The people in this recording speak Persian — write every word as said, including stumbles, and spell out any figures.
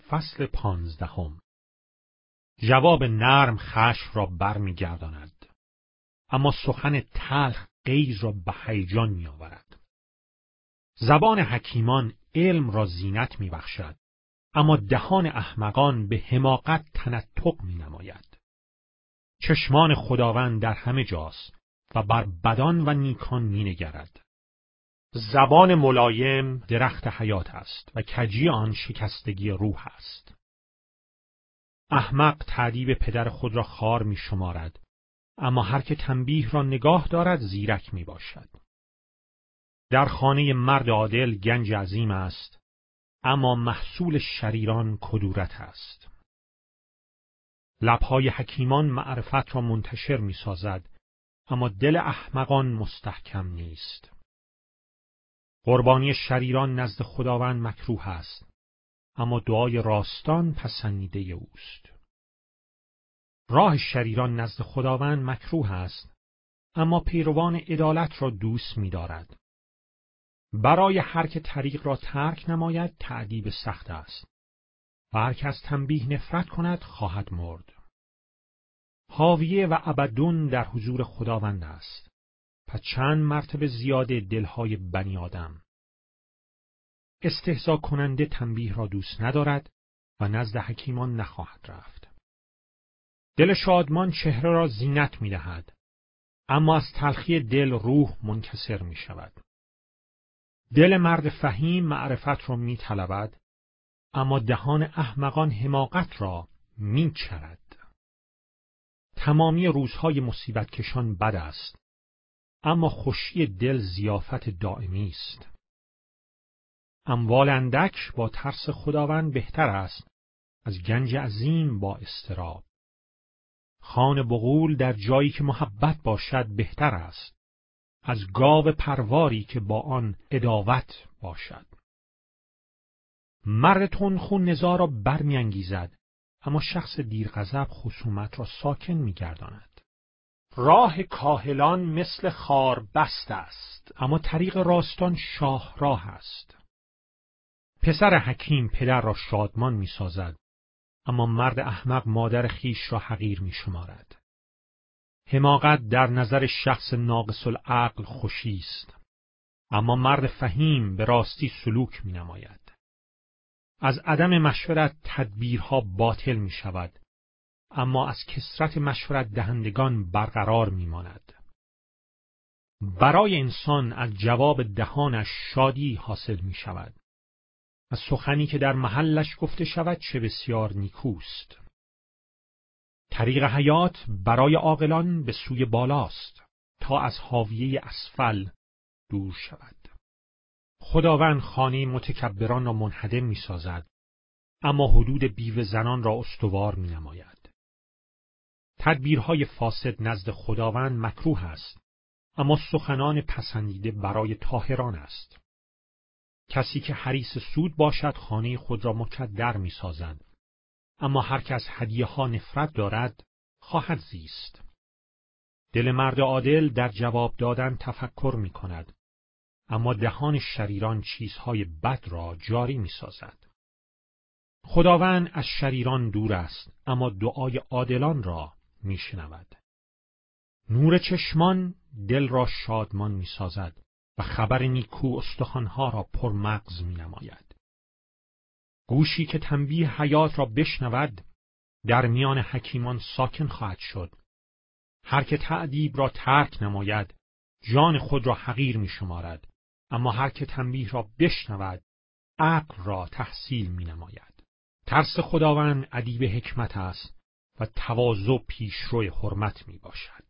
فصل پانزدهم. جواب نرم خشم را بر می گرداند، اما سخن تلخ غیظ را به هیجان می آورد. زبان حکیمان علم را زینت می بخشد، اما دهان احمقان به حماقت تنطق می نماید. چشمان خداوند در همه جاست و بر بدان و نیکان می نگرد. زبان ملایم درخت حیات است و کجی آن شکستگی روح است. احمق تأدیب پدر خود را خوار می شمارد، اما هر که تنبیه را نگاه دارد زیرک می باشد. در خانه مرد عادل گنج عظیم است، اما محصول شریران کدورت است. لبهای حکیمان معرفت را منتشر می سازد، اما دل احمقان مستحکم نیست. قربانی شریران نزد خداوند مکروه است، اما دعای راستان پسندیده اوست. راه شریران نزد خداوند مکروه است، اما پیروان عدالت را دوست می دارد. برای هر که طریق را ترک نماید تأدیب سخت است و هر که از تنبیه نفرت کند خواهد مرد. حاویه و ابدون در حضور خداوند است، پس چند مرتبه زیاده دلهای بنی آدم. استهزا کننده تنبیه را دوست ندارد و نزد حکیمان نخواهد رفت. دل شادمان چهره را زینت می دهد، اما از تلخی دل روح منکسر می شود. دل مرد فهیم معرفت را می طلبد، اما دهان احمقان حماقت را می چرد. تمامی روزهای مصیبت کشان بد است، اما خوشی دل ضیافت دائمی است. اموال اندک با ترس خداوند بهتر است از گنج عظیم با اضطراب. خوان بغول در جایی که محبت باشد بهتر است از گاو پرواری که با آن عداوت باشد. مرد تندخو نزاع را برمی‌انگیزد، اما شخص دیرغضب خصومت را ساکن می‌گرداند. راه کاهلان مثل خار بست است، اما طریق راستان شاهراه است. پسر حکیم پدر را شادمان می‌سازد، اما مرد احمق مادر خیش را حقیر می‌شمارد. حماقت در نظر شخص ناقص العقل خوشی است، اما مرد فهیم به راستی سلوک می‌نماید. از عدم مشورت تدبیرها باطل می‌شود، اما از کثرت مشورت دهندگان برقرار می‌ماند. برای انسان از جواب دهانش شادی حاصل می‌شود. از سخنی که در محلش گفته شود چه بسیار نیکوست. طریق حیات برای عاقلان به سوی بالاست تا از حاویه اسفل دور شود. خداوند خانه متکبران را منهدم می سازد، اما حدود بیوه زنان را استوار می نماید. تدبیرهای فاسد نزد خداوند مکروه است، اما سخنان پسندیده برای طاهران است. کسی که حریص سود باشد خانه خود را مکدر می سازد، اما هر که از هدیه ها نفرت دارد خواهد زیست. دل مرد عادل در جواب دادن تفکر می کند، اما دهان شریران چیزهای بد را جاری می سازد. خداوند از شریران دور است، اما دعای عادلان را می شنود. نور چشمان دل را شادمان می سازد و خبر نیکو استخوانها را پر مغز می نماید. گوشی که تنبیه حیات را بشنود در میان حکیمان ساکن خواهد شد. هر که تأدیب را ترک نماید جان خود را حقیر می شمارد، اما هر که تنبیه را بشنود عقل را تحصیل می نماید. ترس خداوند ادیب حکمت است و تواضع پیشرو حرمت می باشد.